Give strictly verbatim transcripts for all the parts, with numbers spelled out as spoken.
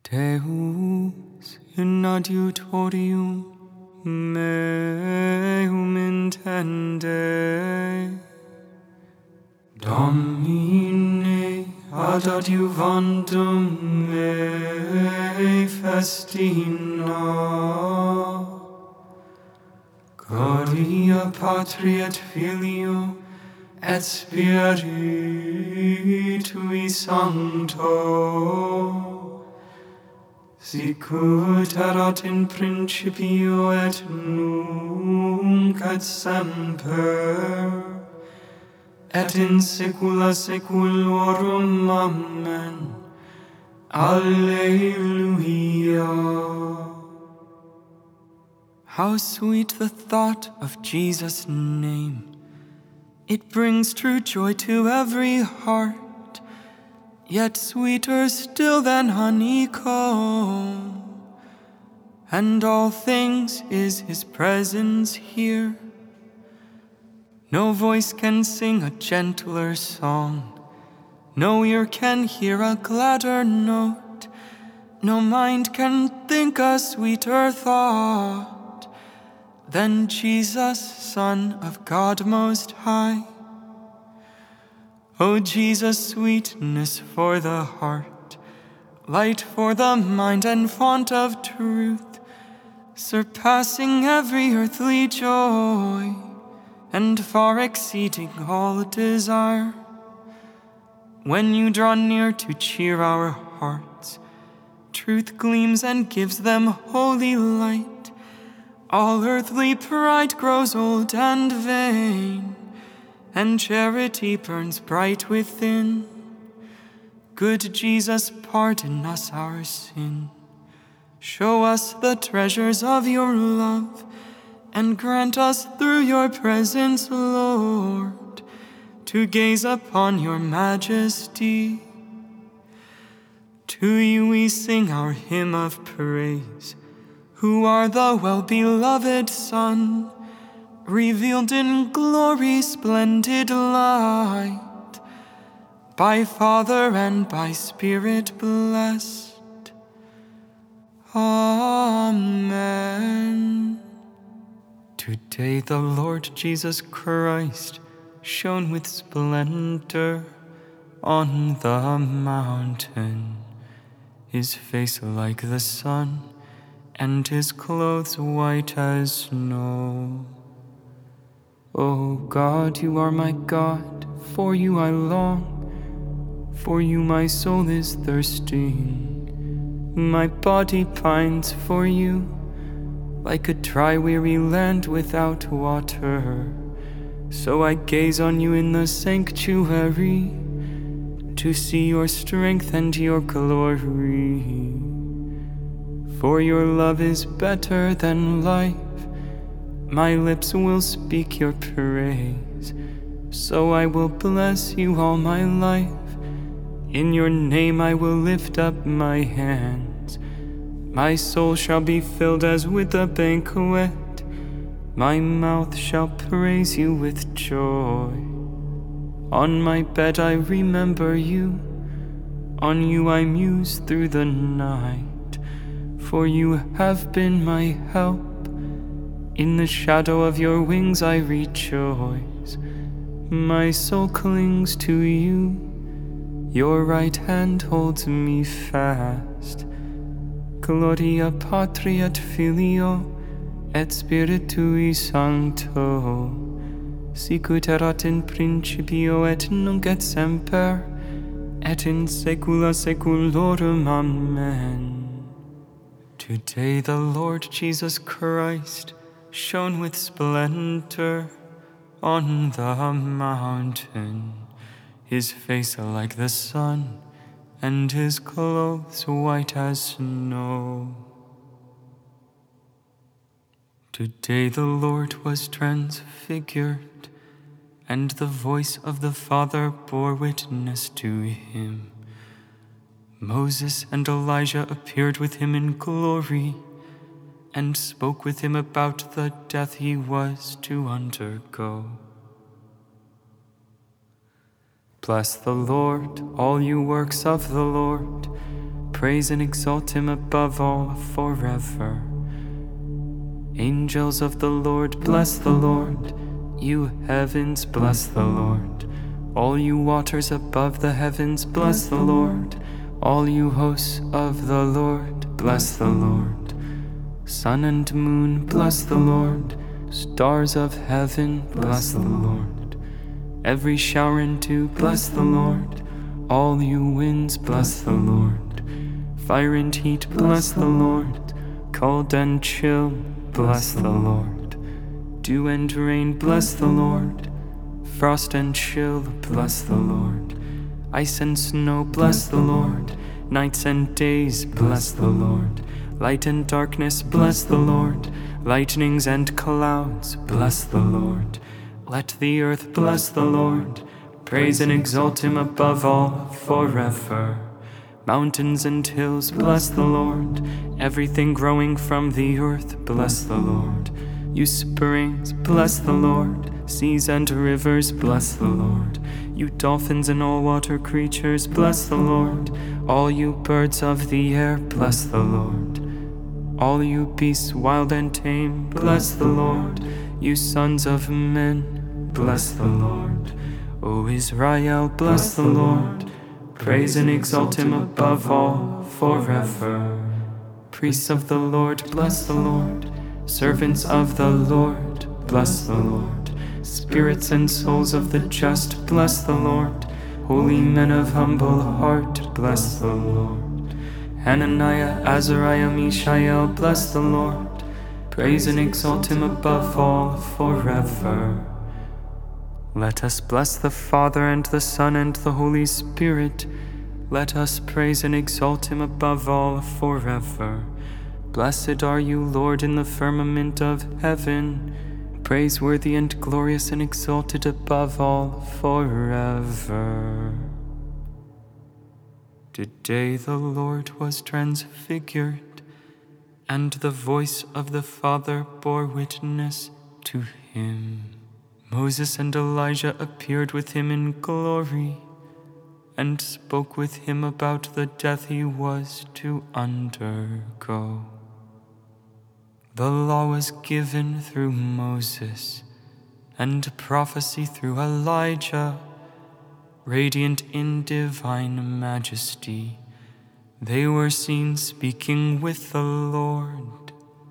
Deus in adiutorium meum intende. Domine ad adiuvandum me festina. Gloria Patri et Filio et Spiritui Sancto. Sicut erat in principio et nunc et semper, et in saecula saeculorum. Amen. Alleluia. How sweet the thought of Jesus' name! It brings true joy to every heart. Yet sweeter still than honeycomb, and all things is his presence here. No voice can sing a gentler song, no ear can hear a gladder note, no mind can think a sweeter thought than Jesus, Son of God Most High. O Jesus, sweetness for the heart, light for the mind and font of truth, surpassing every earthly joy, and far exceeding all desire. When you draw near to cheer our hearts, truth gleams and gives them holy light. All earthly pride grows old and vain, and charity burns bright within. Good Jesus, pardon us our sin. Show us the treasures of your love, and grant us through your presence, Lord, to gaze upon your majesty. To you we sing our hymn of praise, who are the well-beloved Son, revealed in glory, splendid light, by Father and by Spirit blessed. Amen. Today the Lord Jesus Christ shone with splendor on the mountain, his face like the sun, and his clothes white as snow. O God, you are my God, for you I long, for you my soul is thirsting. My body pines for you, like a dry, weary land without water. So I gaze on you in the sanctuary, to see your strength and your glory. For your love is better than life, my lips will speak your praise. So I will bless you all my life. In your name I will lift up my hands. My soul shall be filled as with a banquet. My mouth shall praise you with joy. On my bed I remember you. On you I muse through the night. For you have been my help. In the shadow of your wings I rejoice. My soul clings to you. Your right hand holds me fast. Gloria Patri et Filio et Spiritui Sancto. Sicut erat in principio et nunc et semper, et in saecula saeculorum. Amen. Today the Lord Jesus Christ shone with splendor on the mountain, his face like the sun, and his clothes white as snow. Today the Lord was transfigured, and the voice of the Father bore witness to him. Moses and Elijah appeared with him in glory, and spoke with him about the death he was to undergo. Bless the Lord, all you works of the Lord. Praise and exalt him above all forever. Angels of the Lord, bless the Lord. You heavens, bless the Lord. All you waters above the heavens, bless the Lord. All you hosts of the Lord, bless the Lord. Sun and moon, bless the Lord. Stars of heaven, bless the Lord. Every shower and dew, bless the Lord. All you winds, bless the Lord. Fire and heat, bless the Lord. Cold and chill, bless the Lord. Dew and rain, bless the Lord. Frost and chill, bless the Lord. Ice and snow, bless the Lord. Nights and days, bless the Lord. Light and darkness, bless the Lord. Lightnings and clouds, bless the Lord. Let the earth bless the Lord. Praise and exalt him above all forever. Mountains and hills, bless the Lord. Everything growing from the earth, bless the Lord. You springs, bless the Lord. Seas and rivers, bless the Lord. You dolphins and all water creatures, bless the Lord. All you birds of the air, bless the Lord. All you beasts wild and tame, bless the Lord. You sons of men, bless the Lord. O Israel, bless the Lord. Praise and exalt him above all forever. Priests of the Lord, bless the Lord. Servants of the Lord, bless the Lord. Spirits and souls of the just, bless the Lord. Holy men of humble heart, bless the Lord. Hananiah, Azariah, Mishael, bless the Lord. Praise and exalt him above all forever. Let us bless the Father and the Son and the Holy Spirit. Let us praise and exalt him above all forever. Blessed are you, Lord, in the firmament of heaven, praiseworthy and glorious and exalted above all forever. Today the Lord was transfigured, and the voice of the Father bore witness to him. Moses and Elijah appeared with him in glory, and spoke with him about the death he was to undergo. The law was given through Moses, and prophecy through Elijah. Radiant in divine majesty, they were seen speaking with the Lord.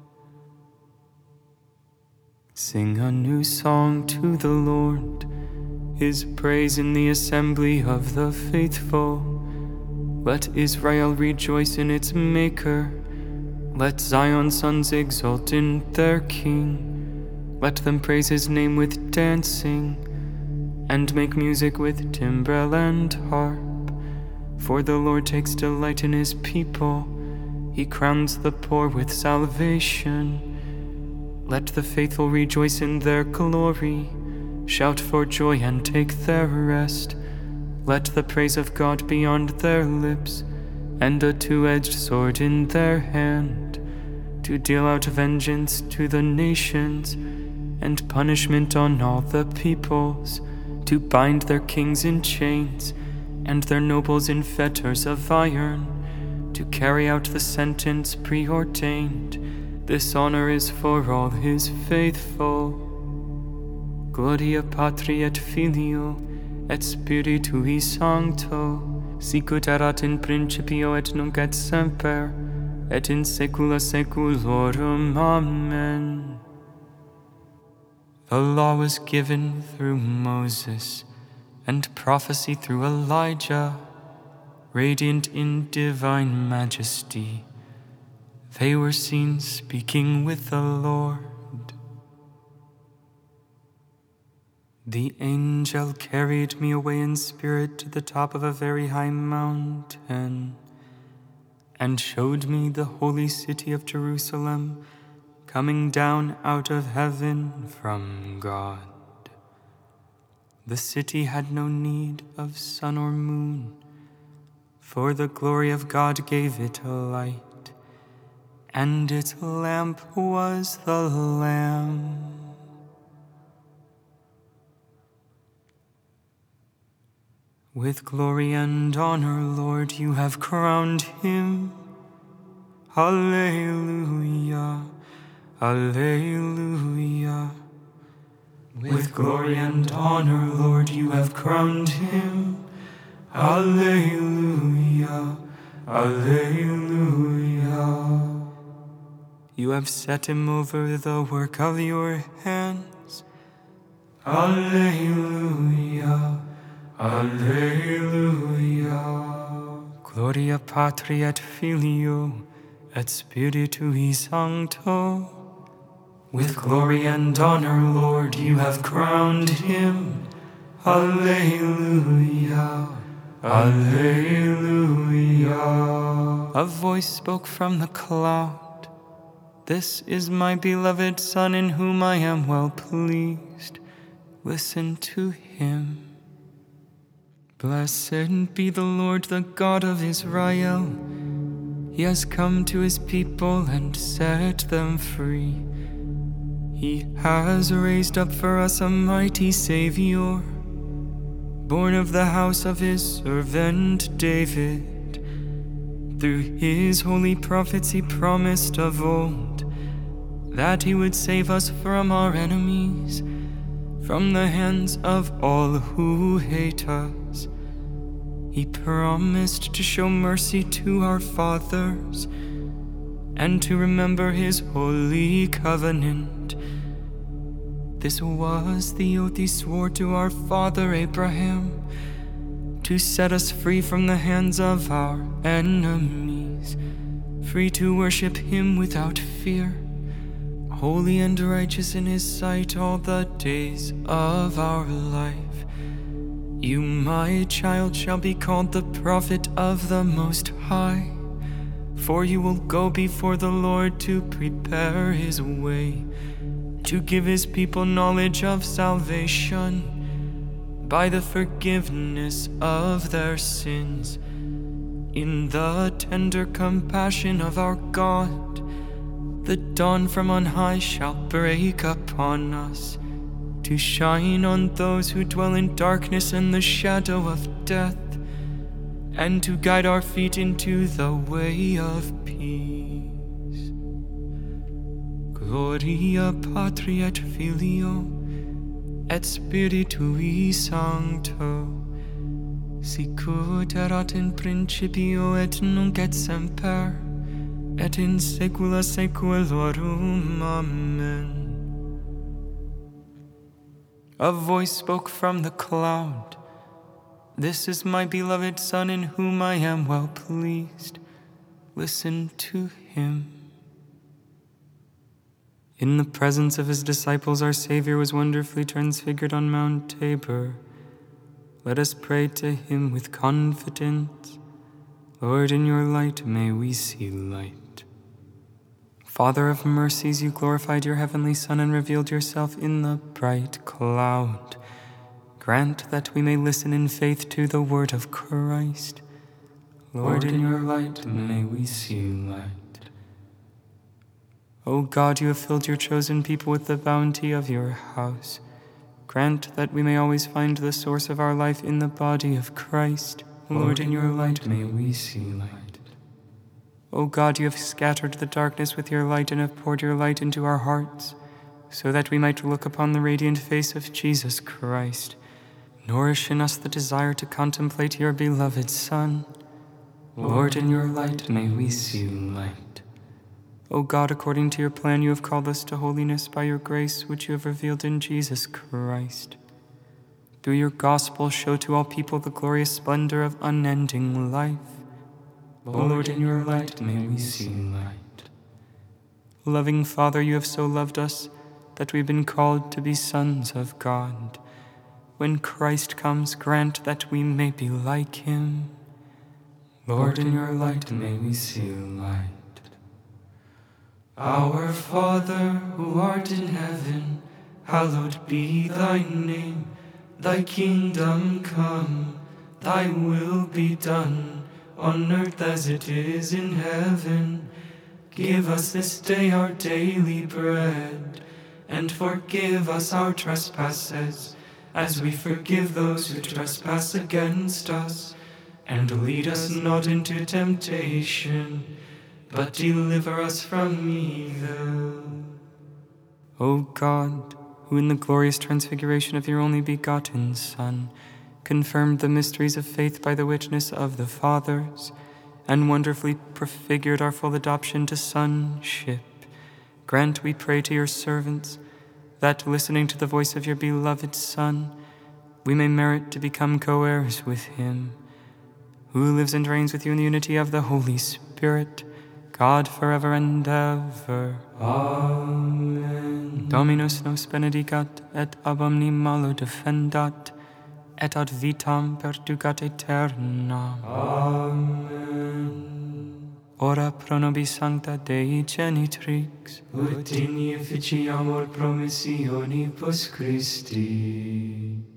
Sing a new song to the Lord, his praise in the assembly of the faithful. Let Israel rejoice in its Maker. Let Zion's sons exult in their King. Let them praise his name with dancing, and make music with timbrel and harp. For the Lord takes delight in his people. He crowns the poor with salvation. Let the faithful rejoice in their glory. Shout for joy and take their rest. Let the praise of God be on their lips, and a two-edged sword in their hand, to deal out vengeance to the nations, and punishment on all the peoples, to bind their kings in chains, and their nobles in fetters of iron, to carry out the sentence preordained. This honor is for all his faithful. Gloria Patri et Filio, et Spiritui Sancto, sicut erat in principio et nunc et semper, et in saecula saeculorum. Amen. The law was given through Moses, and prophecy through Elijah. Radiant in divine majesty, they were seen speaking with the Lord. The angel carried me away in spirit to the top of a very high mountain, and showed me the holy city of Jerusalem, coming down out of heaven from God. The city had no need of sun or moon, for the glory of God gave it a light, and its lamp was the Lamb. With glory and honor, Lord, you have crowned him. Alleluia, alleluia. With glory and honor, Lord, you have crowned him. Alleluia, alleluia. You have set him over the work of your hands. Alleluia, alleluia. Gloria Patri et Filio et Spiritui Sancto. With glory and honor, Lord, you have crowned him. Alleluia, alleluia. A voice spoke from the cloud. This is my beloved Son, in whom I am well pleased. Listen to him. Blessed be the Lord, the God of Israel. He has come to his people and set them free. He has raised up for us a mighty Savior, born of the house of his servant David. Through his holy prophets he promised of old that he would save us from our enemies, from the hands of all who hate us. He promised to show mercy to our fathers and to remember his holy covenant. This was the oath he swore to our father Abraham, to set us free from the hands of our enemies, free to worship him without fear, holy and righteous in his sight all the days of our life. You, my child, shall be called the prophet of the Most High, for you will go before the Lord to prepare his way, to give his people knowledge of salvation by the forgiveness of their sins. In the tender compassion of our God, the dawn from on high shall break upon us, to shine on those who dwell in darkness and the shadow of death, and to guide our feet into the way of peace. Gloria Patri et Filio et Spiritui Sancto, sicut erat in principio et nunc et semper, et in saecula saeculorum. Amen. A voice spoke from the cloud. This is my beloved Son, in whom I am well pleased. Listen to him. In the presence of his disciples, our Savior was wonderfully transfigured on Mount Tabor. Let us pray to him with confidence. Lord, in your light may we see light. Father of mercies, you glorified your heavenly Son and revealed yourself in the bright cloud. Grant that we may listen in faith to the word of Christ. Lord, in your light may we see light. O God, you have filled your chosen people with the bounty of your house. Grant that we may always find the source of our life in the body of Christ. Lord, in your light may we see light. O God, you have scattered the darkness with your light and have poured your light into our hearts, so that we might look upon the radiant face of Jesus Christ. Nourish in us the desire to contemplate your beloved Son. Lord, in your light may we see light. O God, according to your plan, you have called us to holiness by your grace, which you have revealed in Jesus Christ. Through your gospel, show to all people the glorious splendor of unending life. Lord, in your light may we see light. Loving Father, you have so loved us that we've been called to be sons of God. When Christ comes, grant that we may be like him. Lord, in your light may we see light. Our Father, who art in heaven, hallowed be thy name. Thy kingdom come, thy will be done, on earth as it is in heaven. Give us this day our daily bread, and forgive us our trespasses, as we forgive those who trespass against us. And lead us not into temptation, but deliver us from evil. O God, who in the glorious transfiguration of your only begotten Son, confirmed the mysteries of faith by the witness of the fathers, and wonderfully prefigured our full adoption to sonship, grant, we pray, to your servants, that, listening to the voice of your beloved Son, we may merit to become co-heirs with him, who lives and reigns with you in the unity of the Holy Spirit, God forever and ever. Amen. Dominus nos benedicat, et ab omni malo defendat, et ad vitam perducat aeternam. Amen. Ora pro nobis sancta Dei genitrix, ut in efficiamur promissionibus Christi.